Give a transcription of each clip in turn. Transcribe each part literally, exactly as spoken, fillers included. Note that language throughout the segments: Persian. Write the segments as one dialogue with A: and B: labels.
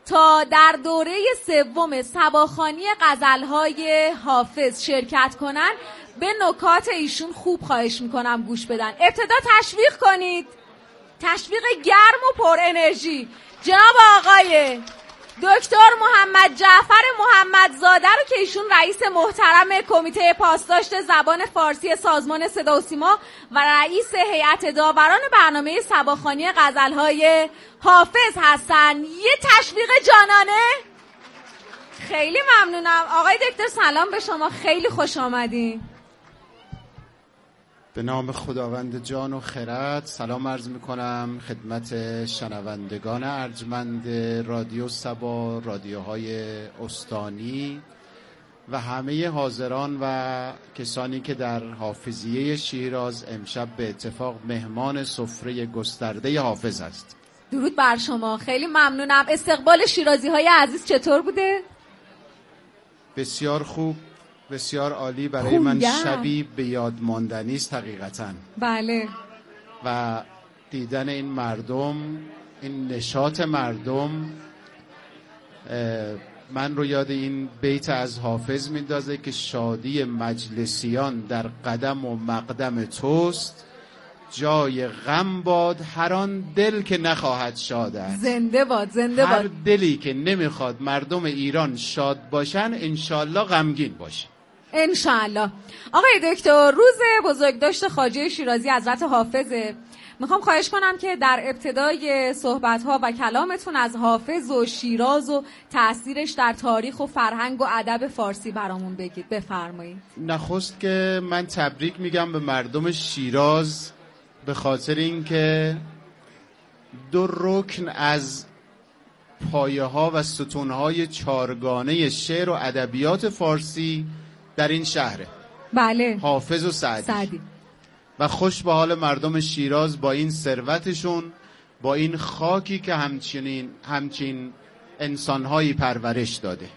A: تا در دوره سوم صباخوانی غزل‌های حافظ شرکت کنن. به نکات ایشون خوب خواهش میکنم گوش بدن. ابتدا تشویق کنید، تشویق گرم و پر انرژی. جناب آقای دکتر محمد جعفر محمدزاده رو که ایشون رئیس محترم کمیته پاسداشت زبان فارسی سازمان صدا و سیما و رئیس هیئت داوران برنامه صباخوانی غزل‌های حافظ هستن. یه تشویق جانانه. خیلی ممنونم. آقای دکتر سلام به شما، خیلی خوش آمدین.
B: به نام خداوند جان و خرد سلام عرض میکنم خدمت شنوندگان ارجمند رادیو صبا، رادیوهای استانی و همه حاضران و کسانی که در حافظیه شیراز امشب به اتفاق مهمان سفره گسترده حافظ هست.
A: درود بر شما، خیلی ممنونم. استقبال شیرازی های عزیز چطور بوده؟
B: بسیار خوب، بسیار عالی. برای من شبی به یاد ماندنی است حقیقتاً.
A: بله.
B: و دیدن این مردم، این نشاط مردم من رو یاد این بیت از حافظ میندازه که شادی مجلسیان در قدم و مقدم توست، جای غم باد هر آن دل که نخواهد شاد است.
A: زنده باد، زنده باد.
B: هر دلی که نمیخواد مردم ایران شاد باشن انشالله غمگین باشه
A: انشالله. آقای دکتر، روز بزرگداشت خواجه شیرازی حضرت حافظه. میخوام خواهش کنم که در ابتدای صحبت‌ها و کلامتون از حافظ و شیراز و تأثیرش در تاریخ و فرهنگ و ادب فارسی برامون بگید. بفرمایید.
B: نخست که من تبریک میگم به مردم شیراز به خاطر اینکه دو رکن از پایه‌ها و ستون‌های چارگانه شعر و ادبیات فارسی در این شهره.
A: بله.
B: حافظ و سعدی.
A: سعدی.
B: و خوش به حال مردم شیراز با این ثروتشون، با این خاکی که همچنین همچین انسانهایی پرورش داده.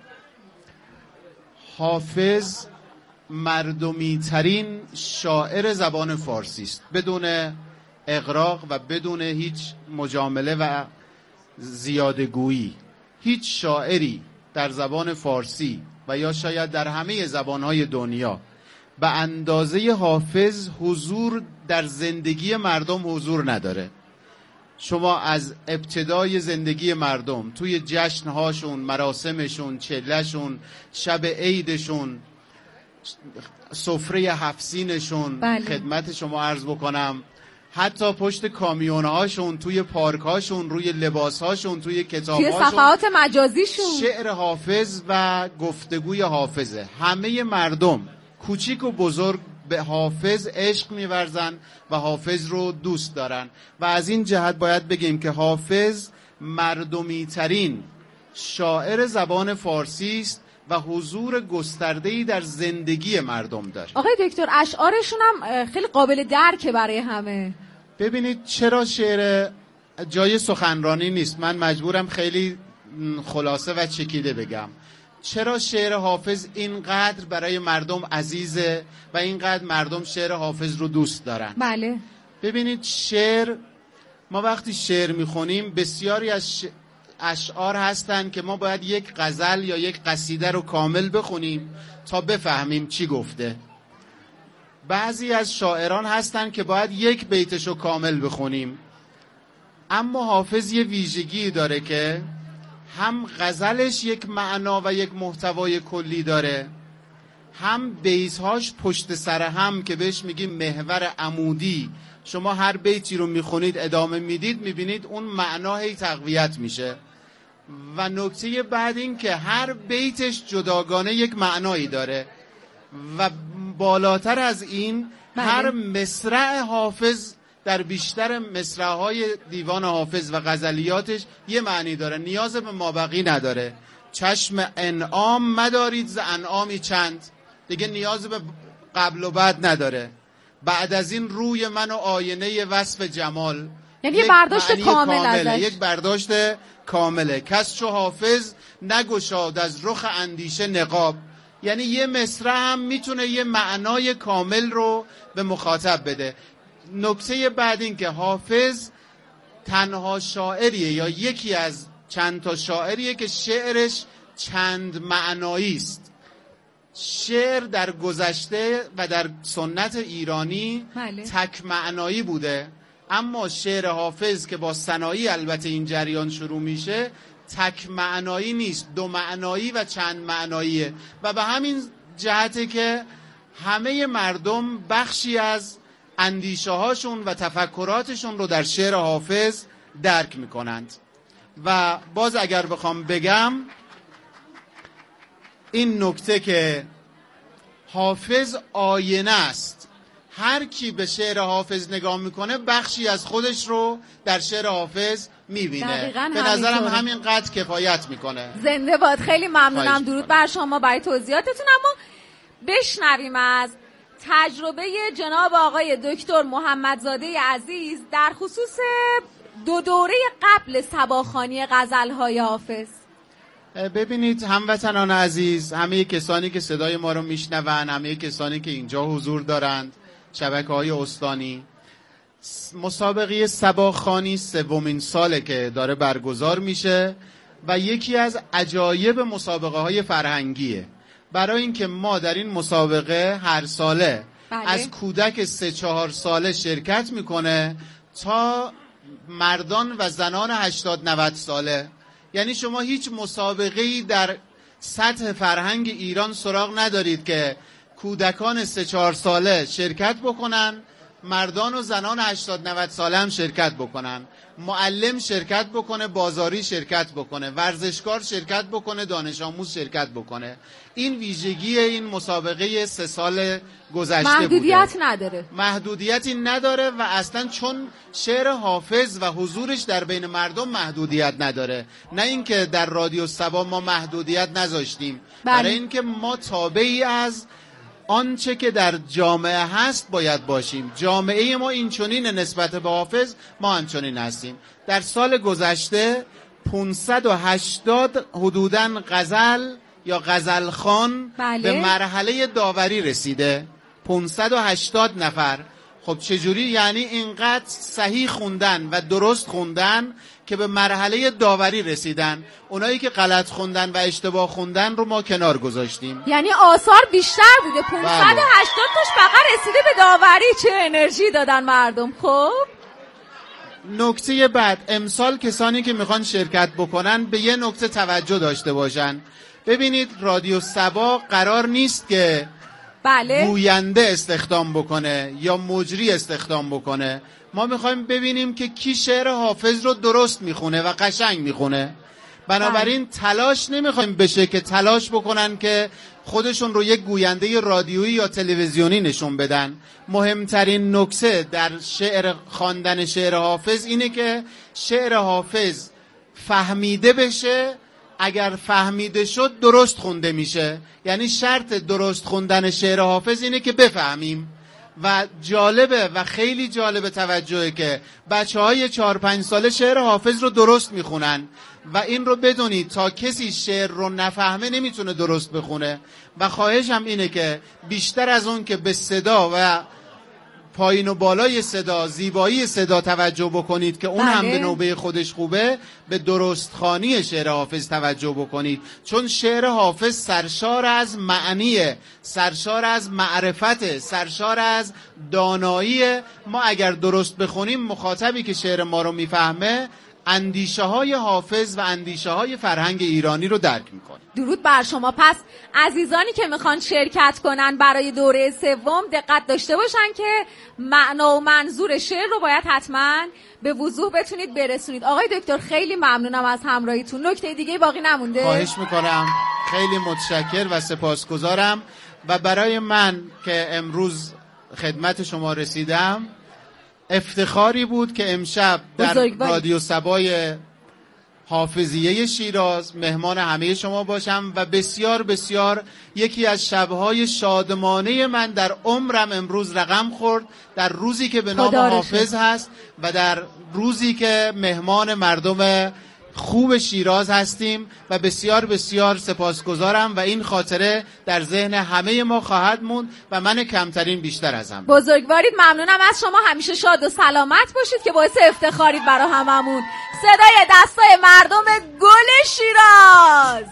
B: حافظ مردمی ترین شاعر زبان فارسی است، بدون اغراق و بدون هیچ مجامله و زیادگویی. هیچ شاعری در زبان فارسی و یا شاید در همه زبانهای دنیا به اندازه حافظ حضور در زندگی مردم حضور نداره. شما از ابتدای زندگی مردم توی جشنهاشون، مراسمشون، چلهشون، شب عیدشون، سفره هفسینشون،
A: بله.
B: خدمت شما عرض بکنم حتی پشت کامیونهاشون، توی پارکهاشون، روی لباسهاشون، توی کتابهاشون،
A: توی صفحات مجازیشون
B: شعر حافظ و گفتگوی حافظه. همه مردم کوچیک و بزرگ به حافظ عشق می‌ورزن و حافظ رو دوست دارن و از این جهت باید بگیم که حافظ مردمی ترین شاعر زبان فارسی است و حضور گسترده‌ای در زندگی مردم داره.
A: آقای دکتر، اشعارشون هم خیلی قابل درکه برای همه.
B: ببینید چرا شعر جای سخنرانی نیست، من مجبورم خیلی خلاصه و چکیده بگم. چرا شعر حافظ اینقدر برای مردم عزیزه و اینقدر مردم شعر حافظ رو دوست دارن؟
A: بله.
B: ببینید شعر، ما وقتی شعر میخونیم بسیاری از ش... اشعار هستن که ما باید یک غزل یا یک قصیده رو کامل بخونیم تا بفهمیم چی گفته. بعضی از شاعران هستن که باید یک بیتش رو کامل بخونیم. اما حافظ یه ویژگی داره که هم غزلش یک معنا و یک محتوای کلی داره، هم بیتهاش پشت سر هم که بهش میگیم محور عمودی. شما هر بیتی رو میخونید ادامه میدید میبینید اون معنا هی تقویت میشه. و نکته بعد این که هر بیتش جداگانه یک معنایی داره و بالاتر از این
A: بله.
B: هر مصرع حافظ در بیشتر مصرع‌های دیوان حافظ و غزلیاتش یه معنی داره، نیاز به مابقی نداره. چشم انعام مدارید ز انعامی چند، دیگه نیاز به قبل و بعد نداره. بعد از این روی من و آینه وصف جمال،
A: یعنی یک برداشت کامل ازش.
B: یک برداشت کامله. کس چو حافظ نگشاد از رخ اندیشه نقاب، یعنی یه مصرع هم میتونه یه معنای کامل رو به مخاطب بده. نکته بعد این که حافظ تنها شاعریه یا یکی از چند تا شاعریه که شعرش چند معنایی است. شعر در گذشته و در سنت ایرانی
A: بله.
B: تک معنایی بوده، اما شعر حافظ که با ثنایی البته این جریان شروع میشه تک معنایی نیست، دو معنایی و چند معناییه و به همین جهته که همه مردم بخشی از اندیشه هاشون و تفکراتشون رو در شعر حافظ درک میکنند. و باز اگر بخوام بگم این نکته که حافظ آینه است، هر کی به شعر حافظ نگاه میکنه بخشی از خودش رو در شعر حافظ میبینه. به نظرم همین قدر کفایت میکنه.
A: زنده باد. خیلی ممنونم. درود بر شما برای توضیحاتتون. اما بشنویم از تجربه جناب آقای دکتر محمدزاده عزیز در خصوص دو دوره قبل صباخوانی غزل‌های حافظ.
B: ببینید هموطنان عزیز، همه کسانی که صدای ما رو میشنون، همه کسانی که اینجا حضور دارند، شبکه‌های استانی، مسابقه صباخوانی سومین ساله که داره برگزار میشه و یکی از عجایب مسابقه های فرهنگیه، برای اینکه ما در این مسابقه هر ساله
A: بله.
B: از کودک سه چهار ساله شرکت میکنه تا مردان و زنان هشتاد نود ساله. یعنی شما هیچ مسابقه‌ای در سطح فرهنگ ایران سراغ ندارید که کودکان سه چهار ساله شرکت بکنن، مردان و زنان هشتاد نود ساله هم شرکت بکنن، معلم شرکت بکنه، بازاری شرکت بکنه، ورزشکار شرکت بکنه، دانش آموز شرکت بکنه. این ویژگی این مسابقه سه سال گذشته بوده.
A: محدودیت نداره.
B: محدودیتی نداره و اصلا چون شعر حافظ و حضورش در بین مردم محدودیت نداره. نه اینکه در رادیو صبا ما محدودیت نذاشتیم،
A: بله.
B: برای اینکه ما تابعی از آنچه که در جامعه هست باید باشیم. جامعه ما اینچنین نسبت به حافظ، ما همچنین هستیم. در سال گذشته پانصد و هشتاد حدوداً غزل یا غزلخوان
A: بله.
B: به مرحله داوری رسیده. پانصد و هشتاد نفر. خب چجوری؟ یعنی اینقدر صحیح خوندن و درست خوندن که به مرحله داوری رسیدن. اونایی که غلط خوندن و اشتباه خوندن رو ما کنار گذاشتیم.
A: یعنی آثار بیشتر بوده. پانصد و هشتاد تاش فقط رسیده به داوری. چه انرژی دادن مردم. خب
B: نکته بعد، امسال کسانی که میخوان شرکت بکنن به یه نکته توجه داشته باشن. ببینید رادیو صبا قرار نیست که
A: بله
B: گوینده استخدام بکنه یا مجری استخدام بکنه. ما میخوایم ببینیم که کی شعر حافظ رو درست میخونه و قشنگ میخونه. بنابراین تلاش نمیخوایم بشه که تلاش بکنن که خودشون رو یک گوینده رادیویی یا تلویزیونی نشون بدن. مهمترین نکته در شعر خواندن شعر حافظ اینه که شعر حافظ فهمیده بشه. اگر فهمیده شد درست خونده میشه. یعنی شرط درست خوندن شعر حافظ اینه که بفهمیم. و جالبه و خیلی جالبه توجهه که بچه های چهار پنج ساله شعر حافظ رو درست میخونن و این رو بدونید تا کسی شعر رو نفهمه نمیتونه درست بخونه. و خواهشم اینه که بیشتر از اون که به صدا و پایین و بالای صدا، زیبایی صدا توجه بکنید که اون
A: بله.
B: هم به نوبه خودش خوبه، به درستخوانی شعر حافظ توجه بکنید. چون شعر حافظ سرشار از معنیه، سرشار از معرفته، سرشار از دانایی. ما اگر درست بخونیم مخاطبی که شعر ما رو میفهمه اندیشه های حافظ و اندیشه های فرهنگ ایرانی رو درک میکنه.
A: درود بر شما. پس عزیزانی که میخوان شرکت کنن برای دوره سوم دقت داشته باشن که معنا و منظور شعر رو باید حتما به وضوح بتونید برسونید. آقای دکتر خیلی ممنونم از همراهیتون. نکته دیگه باقی نمونده؟
B: خواهش میکنم. خیلی متشکر و سپاسگزارم. و برای من که امروز خدمت شما رسیدم افتخاری بود که امشب در رادیو صبای حافظیه شیراز مهمان همه شما باشم و بسیار بسیار یکی از شبهای شادمانه من در عمرم امروز رقم خورد، در روزی که به نام حافظ هست و در روزی که مهمان مردم خوب شیراز هستیم و بسیار بسیار سپاسگزارم و این خاطره در ذهن همه ما خواهد موند و من کمترین بیشتر از هم.
A: بزرگوارید، ممنونم از شما. همیشه شاد و سلامت باشید که باعث افتخارید برای هممون. صدای دستای مردم گل شیراز.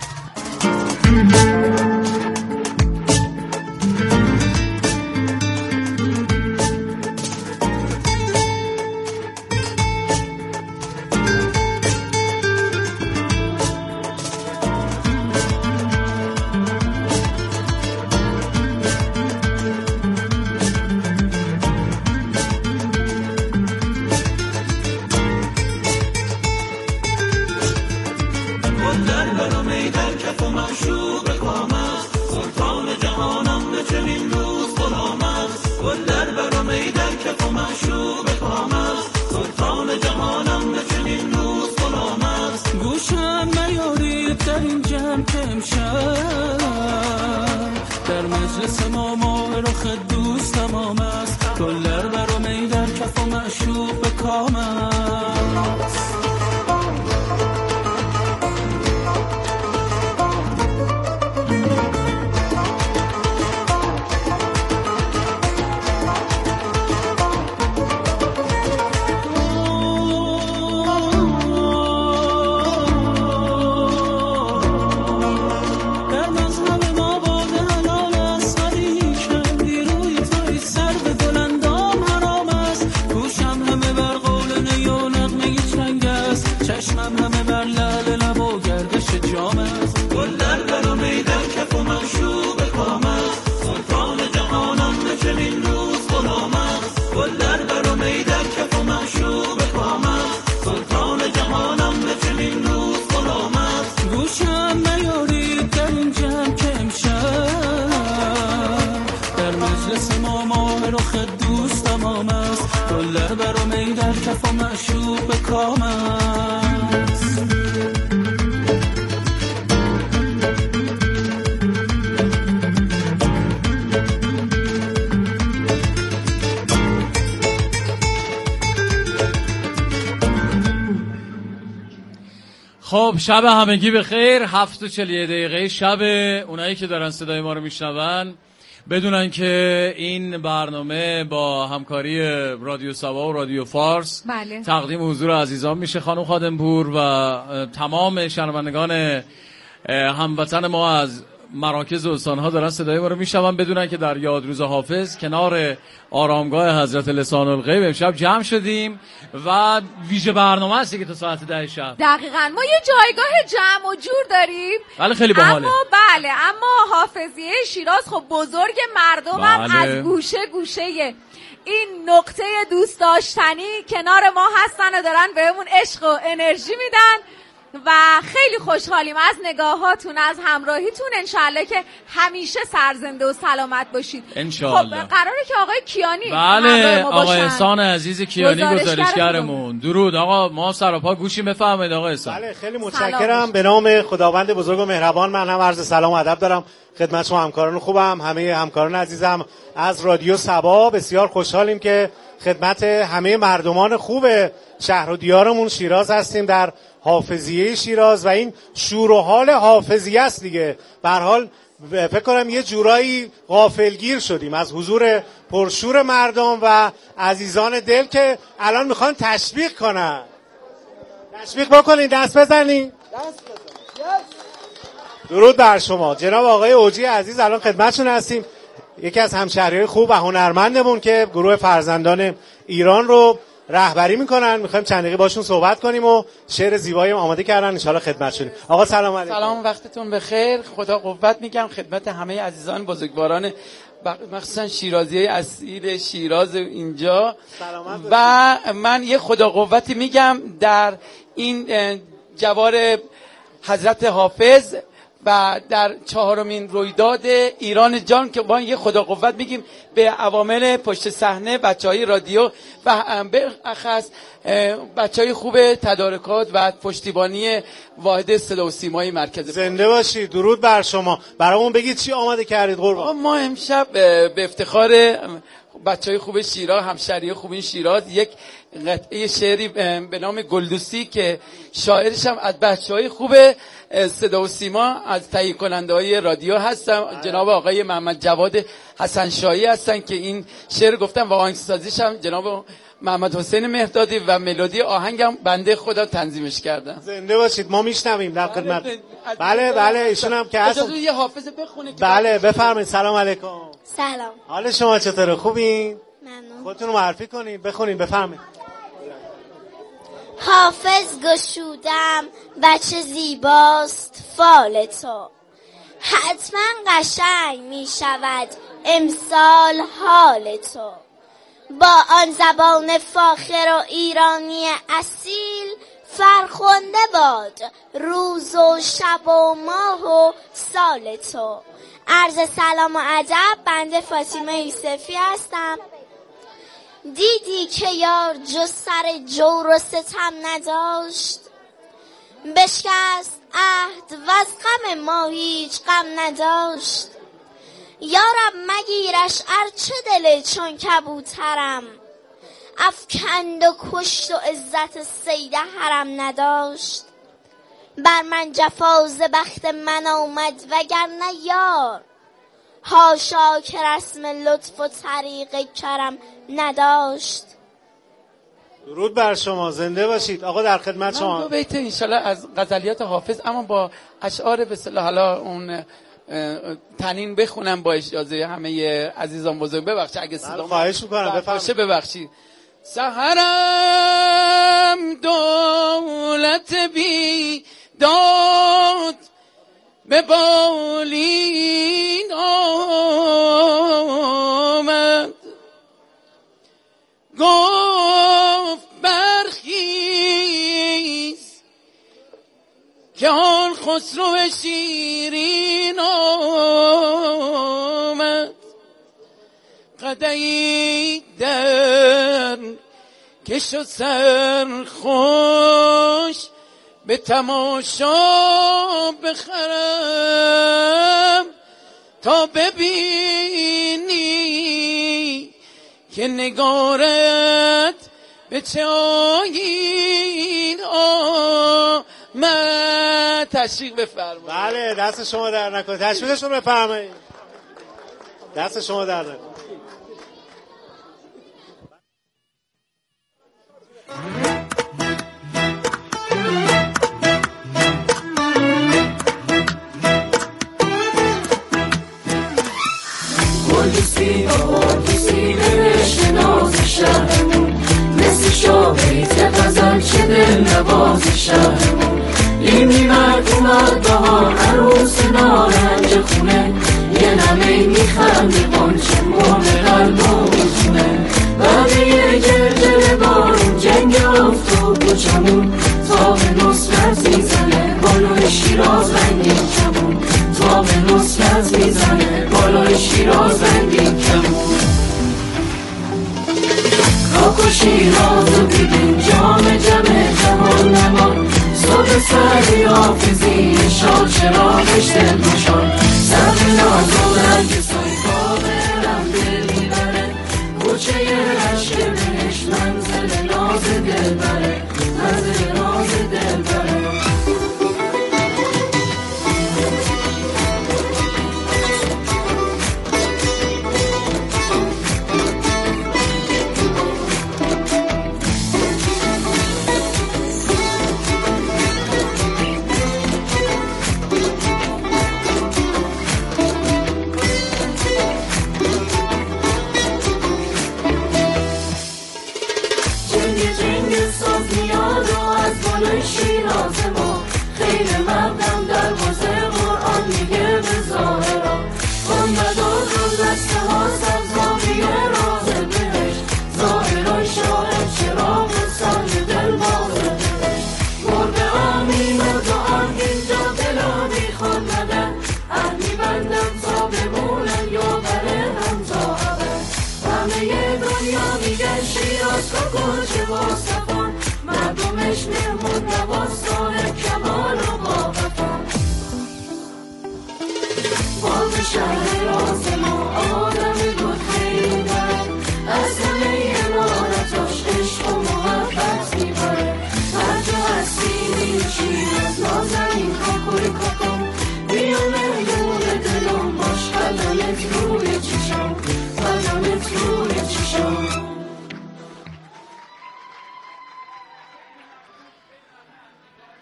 C: در مجلس ما ماه رخ دوست تمام است، گلر بر و می در کف و معشوق به کام است.
D: خب شب همگی بخیر. هفت و چل دقیقه شب. اونایی که دارن صدای ما رو میشنون بدونن که این برنامه با همکاری رادیو سبا و رادیو فارس
A: بله.
D: تقدیم حضور عزیزان میشه. خانم خادمپور و تمام شنوندگان هموطن ما از مراکز و استانها دارن صدای ما رو میشنون بدونن که در یادروز حافظ کنار آرامگاه حضرت لسان الغیب امشب جمع شدیم و ویژه برنامه هستی که تا ساعت ده شب.
A: دقیقاً ما یه جایگاه جمع و جور داریم.
D: بله خیلی باحاله.
A: اما بله اما حافظیه شیراز خب بزرگ مردم هم
D: بله.
A: از گوشه گوشه این نقطه دوست داشتنی کنار ما هستن و دارن بهمون عشق و انرژی میدن و خیلی خوشحالیم از نگاهاتون، از همراهیتون. انشالله که همیشه سرزنده و سلامت باشید.
D: انشالله.
A: خب قراره که آقای کیانی
D: بله آقا احسان عزیز کیانی گزارشگرمون. درود آقا، ما سراپا گوشیم بفرمایید آقا احسان.
E: بله خیلی متشکرم. به نام خداوند بزرگ و مهربان من هم عرض سلام و ادب دارم خدمت شما همکاران خوبم، همه همکاران عزیزم از رادیو سبا. بسیار خوشحالیم که خدمت همه مردمان خوب شهر و دیارمون شیراز هستیم در حافظیه شیراز و این شور و حال حافظیه است دیگه. به هر حال فکر کنم یه جورایی غافلگیر شدیم از حضور پرشور مردم و عزیزان دل که الان میخوان تشویق کنن. تشویق بکنین، دست بزنین. درود بر شما. جناب آقای اوجی عزیز الان خدمتشون هستیم، یکی از همشهریای خوب و هنرمندمون که گروه فرزندان ایران رو رهبری میکنن. میخوایم چند دقیقه باشون صحبت کنیم و شعر زیبایی آماده کردن، ان شاءالله خدمتشون. آقا سلام علیکم.
F: سلام، وقتتون بخیر. خدا قوت میگم خدمت همه عزیزان بزرگواران مخصوصا شیرازی اصیل شیراز اینجا. و من یه خدا قوتی میگم در این جوار حضرت حافظ و در چهارمین رویداد ایران جان که با یه خدا قوت میگیم به عوامل پشت صحنه، بچهای رادیو و به اخص بچهای خوب تدارکات و پشتیبانی واحد صدا و سیمای مرکز.
E: زنده باشید. درود بر شما. برامون بگید چی آماده کردید قربان؟
F: ما امشب به افتخار بچهای خوب شیراز، همشهری خوب این شیراز، یک قطعه شعری به نام گلدوسی که شاعرش هم از بچهای خوب صدا و سیما از تهیه کننده های رادیو هستم، جناب آقای محمد جواد حسن شاهی هستن که این شعر گفتم و آهنگسازیش هم جناب محمد حسین مهدادی و ملودی آهنگم بنده خدا تنظیمش کردم.
E: زنده باشید، ما میشنویم در خدمت. بله بله ایشون هم که هست.
F: اجازه یه حافظ بخونه.
E: بله بفرمایید. سلام علیکم.
G: سلام.
E: حال شما چطوره؟ خوبین؟
G: ممنون.
E: خودتون رو معرفی کنید، بخونید، بفرمایید.
G: حافظ گشودم بچه زیباست فال تو، حتما قشنگ می شود امسال حال تو. با آن زبان فاخر و ایرانی اصیل، فرخنده باد روز و شب و ماه و سال تو. عرض سلام و ادب، بنده فاطمه یوسفی هستم. دیدی که یار جز سر جور و ستم نداشت، بشکست عهد و از غم ما هیچ غم نداشت. یارب مگیرش ارچه دل چون کبوترم، افکند و کشت و عزت صید حرم نداشت. بر من جفا ز بخت من آمد وگرنه یار، حاشا که رسم لطف و طریق کرم نداشت.
E: درود بر شما، زنده باشید. آقا در خدمت شما.
F: من دو بیت انشالله از غزلیات حافظ اما با اشعار به اصطلاح حالا اون تنین بخونم با اجازه همه عزیزان بزرگ. ببخشید اگه صدام
E: خواهش می‌کنم بفرمایید.
F: ببخشید. سحرم دولت بی داد به بالین آمد، گفت برخیز که آن خسرو شیرین آمد. قدحی در کش و سرخوش به تماشا بخرم، تا ببینی که نگارت به چه آیین آمد. تشویق بفرمایید.
E: بله دست شما در نکنه، تشویقشون بفرمایید. دست شما در نکنه.
C: گلدوسی گلدوسی نوشته ناز شهرمون، مثل شاهیت غزل چه دل نواز شهرمون. این مرد اومد بهار عروس نارنج خونه، یه نمه میخنده قنچه مرغ قلب و میتونه. بعد یه گرجل بارون جنگ افتاد و چمون، تاب نصرت میزنه بالای شیراز رنگین کمون. تاب نصرت میزنه بالای شیراز رنگین کمون. کاکو شیراز و بیدین جام جمع جهان نمان، صبح سری حافظی شاد چراغش دل بشان. سر ناز و نرگسای باورم دل میبره، کوچه عشق بهش منزل ناز دل بره، منزل ناز دل بره.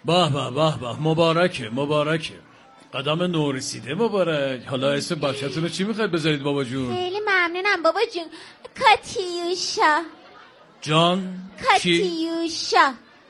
D: به به به به مبارکه مبارکه قدم نورسیده مبارک. حالا اسم بچه‌تون رو چی میخواید بذارید بابا جون؟
G: خیلی ممنونم بابا جون. کاتیوشا.
D: جان
G: کاتیوشا.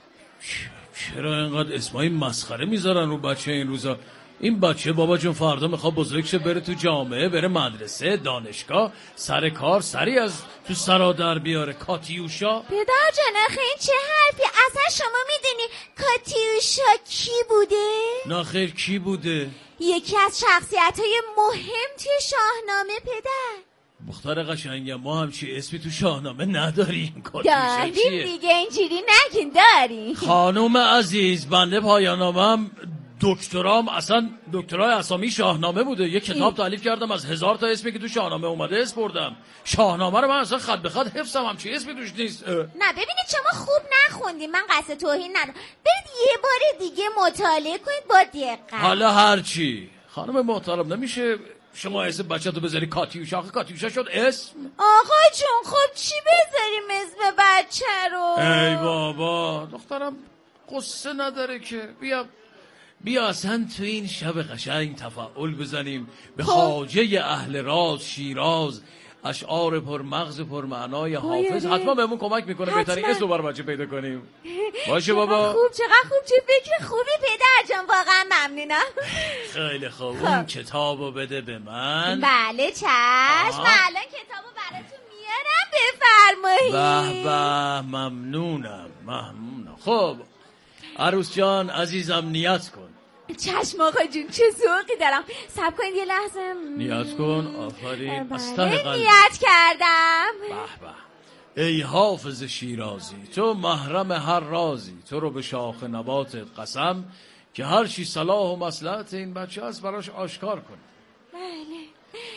D: چرا اینقدر اسمای مسخره میذارن رو بچه این روزا؟ این بچه بابا جون فردا میخواد بزرگ شه، بره تو جامعه، بره مدرسه، دانشگاه، سر کار، سری از تو سرا در بیاره. کاتیوشا
G: پدر جان آخه این چه حرفی؟ اصلا شما میدونی کاتیوشا کی بوده؟
D: نه خیر کی بوده؟
G: یکی از شخصیت‌های مهم توی شاهنامه پدر.
D: مختار قشنگم ما همچی اسمی تو شاهنامه نداریم.
G: داریم دیگه، اینجوری نگین داریم.
D: خانوم عزیز بنده پایانامم دکترام اصلا دکترای اسامی شاهنامه بوده. یه کتاب تالیف کردم از هزار تا اسمی که تو شاهنامه اومده اسم بردم. شاهنامه رو من اصلا خط به خط حفظم، همچی اسمی توش نیست.
G: نه ببینید شما خوب نخوندین، من قصد توهین ندارم. برید یه بار دیگه مطالعه کنید با دقت.
D: حالا هرچی خانم محترم نمیشه شما اسم بچه‌تو بذاری کاتیوشا؟ آخه کاتیوشا شد اسم.
G: آقا جون خب چی بذاریم اسم بچه رو؟
D: ای بابا دخترم قصه نداره که. بیا بیا اصلا تو این شب قشنگ تفاعل بزنیم به خواجه اهل راز شیراز، اشعار پر مغز پر معنای حافظ. حتما بهمون کمک میکنه بهترین اسم رو برای بچه پیدا کنیم. باشه بابا.
G: خوب چقدر خوب، چه فکر خوبی پدر جان، واقعا ممنونم.
D: خیلی خوب. اون کتابو بده به من.
G: بله چشم. الان کتابو براتون میارم بفرمایید.
D: به به ممنونم ممنونم. خب عروس جان عزیزم نیت کن.
G: چشم آقا جون چه ذوقی دارم. صبر کنید یه لحظه.
D: نیت کن. آفرین از ته
G: بله
D: قلب.
G: نیت کردم.
D: به به. ای حافظ شیرازی تو محرم هر رازی، تو رو به شاخ نباتت قسم که هر چی صلاح و مصلحت این بچه است براش آشکار کن.
G: بله.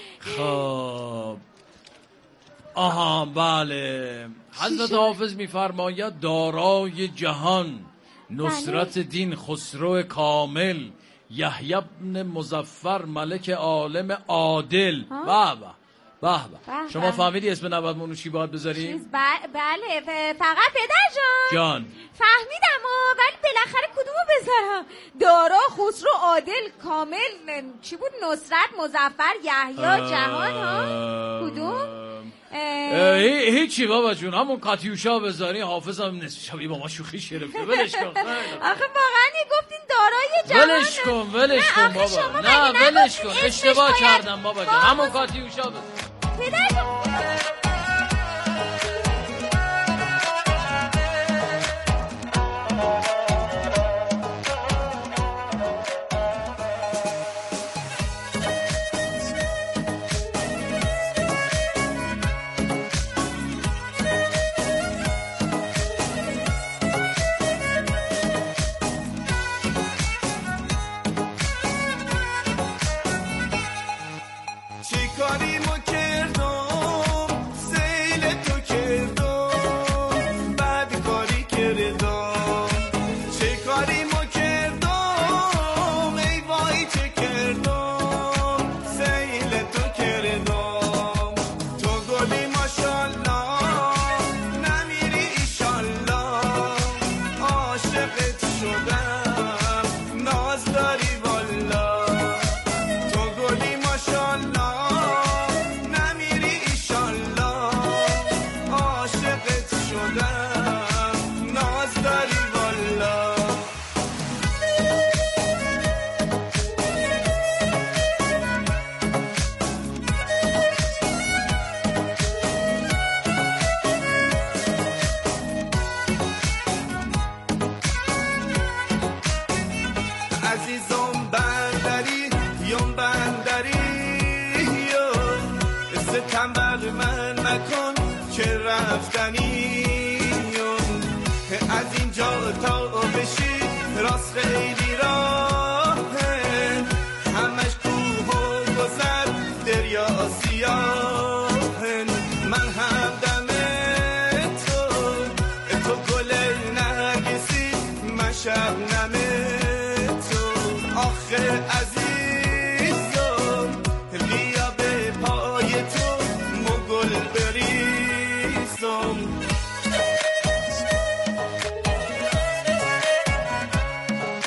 D: خب آها بله. حضرت حافظ میفرماید دارای جهان، نصرت دین خسرو کامل، یحیی بن مظفر ملک عالم عادل. به به به به. شما فهمیدی اسم نوادمون رو چی باید بذاریم؟
G: بله فقط پدر جان
D: جان
G: فهمیدم ها، ولی بالاخره کدومو بذارم؟ دارا خسرو عادل کامل چی بود؟ نصرت مظفر یحیی جهان ها کدوم؟
D: هیچی بابا جون همون کاتیوشا بذاری. حافظم نصف شبیه با ما شوخی شرفته. ولش کن.
G: آخه واقعا گفتین دارای جهان.
D: ولش کن ولش کن بابا. نه ولش کن اشتباه کردم بابا جون همون کاتیوشا بذار.
G: پدر جون
H: از اینجا تا بشی راست خیلی راهه، همش کوه و گذر دریا سیاهن. من هم دم تو تو گل نرگسی، من شبنم تو آخه عزیزم، بیا به پای تو مگل بریزم.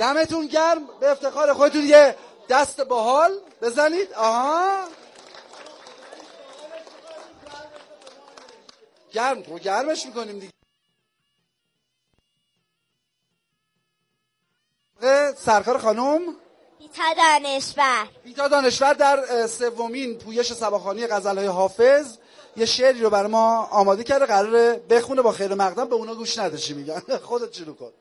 I: دمتون گرم. به افتخار خودتون یه دست باحال بزنید. آها گرم تو گرمش میکنیم دیگه. سرکار خانم
G: بیتا دانشور.
I: بیتا دانشور در سومین پویش سباخوانی غزل‌های حافظ یه شعری رو برای ما آماده کرده، قراره بخونه. با خیر مقدم به اونا گوش نداشی میگن. خودت شروع کن.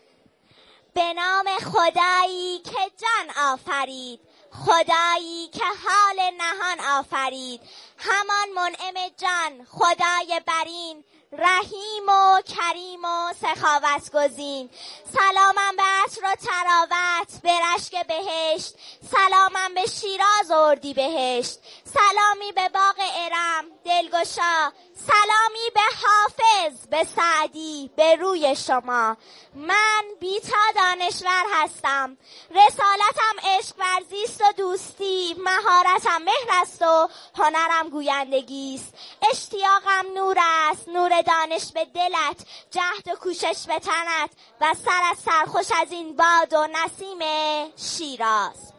G: به نام خدایی که جان آفرید، خدایی که حال نهان آفرید، همان منعم جان خدای برین، رحیم و کریم و سخاوت گزین. سلامم به عطر و تراوت به رشک بهشت، سلامم به شیراز و اردی بهشت، سلامی به باغ ارم دلگشا، سلامی به حافظ به سعدی به روی شما. من بیتا دانشور هستم، رسالتم عشق ورزیست و دوستی، مهارتم مهر است و هنرم گویندگیست. اشتیاقم نور است، نور دانش به دلت، جهد و کوشش به تنت، و سرت سرخوش از این باد و نسیم شیراز.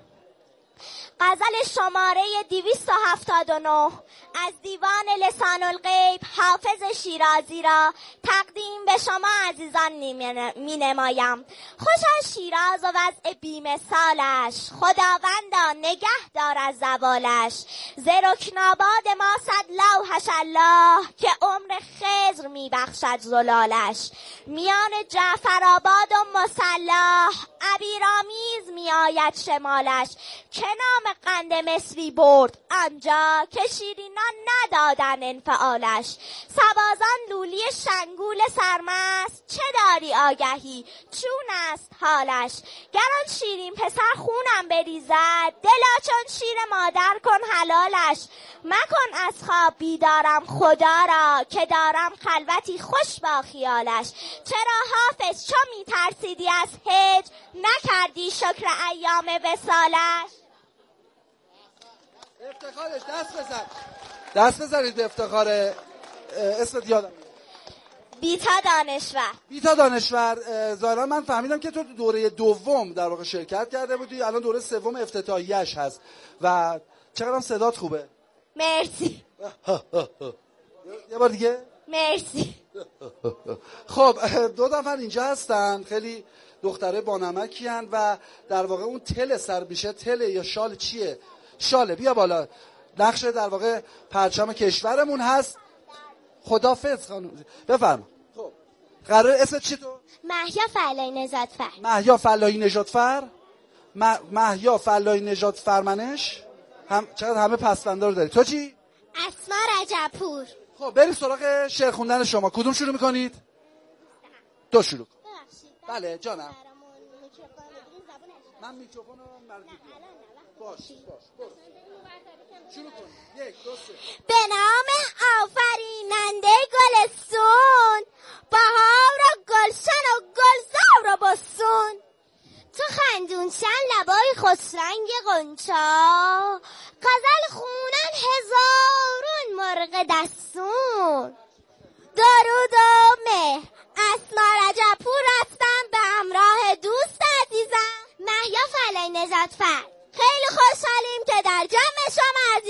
G: غزل شماره دویست و هفتاد و نه از دیوان لسان الغیب حافظ شیرازی را تقدیم به شما عزیزان می نمایم. خوش از شیراز و وضع بیمثالش، خداوندا نگه دار از زوالش. ز رکناباد ما صد لوحش الله، که عمر خضر می بخشد زلالش. میان جعفرآباد و مصلاح، عبیرآمیز می آید شمالش. که نام قند مصری برد آنجا، که شیرینان ندادن انفعالش. سبازان لولی شنگول سرمست، چه داری آگهی چون است حالش. گران شیرین پسر خونم بریزد، دلا چون شیر مادر کن حلالش. مکن از خواب بیدارم خدا را، که دارم خلوتی خوش با خیالش. چرا حافظ چو می ترسیدی از هجر، نکردی شکر ایام وصالش.
I: افتخارش دست بزن، دست بزنید به افتخار اسمت یادم.
G: بیتا دانشور.
I: بیتا دانشور، ظاهرا من فهمیدم که تو دوره دوم در واقع شرکت کرده بودی، الان دوره سوم افتتاحیه‌اش هست و چقدرم صدات خوبه.
G: مرسی.
I: یه بار دیگه
G: مرسی.
I: خب دو نفر اینجا هستن، خیلی دختره بانمکی هستن و در واقع اون تل سر بیشه، تل یا شال چیه؟ شاله. بیا بالا. نقشه در واقع پرچم کشورمون هست. خدافظ خانم، بفرما. خب قرار اسمت چی تو؟
G: مهیا فلاحی نژادفر.
I: مهیا فلاحی نژادفر. مهیا فلاحی نژادفرمنش. هم چقدر همه پسوندار رو داری. تو چی؟
G: اسما رجبپور.
I: خب بریم سراغ شعر خوندن شما. کدوم شروع میکنید؟ دو شروع کن. بله جانم. من میکروفون رو مرگی باش باش باش شروع کن. یک دو سه.
G: به نام آفریننده گلستون، بهار و گلشن و گلزار و بستون. تو خندونشن لبای خوشرنگ غنچا، غزل خونن هزارون مرغ دستون. درود و مهر، اسما رجبپور هستم به همراه دوست عزیزم مهیا فلاحی نژادفر. خیلی خوشحالیم که در جمع شما عزیز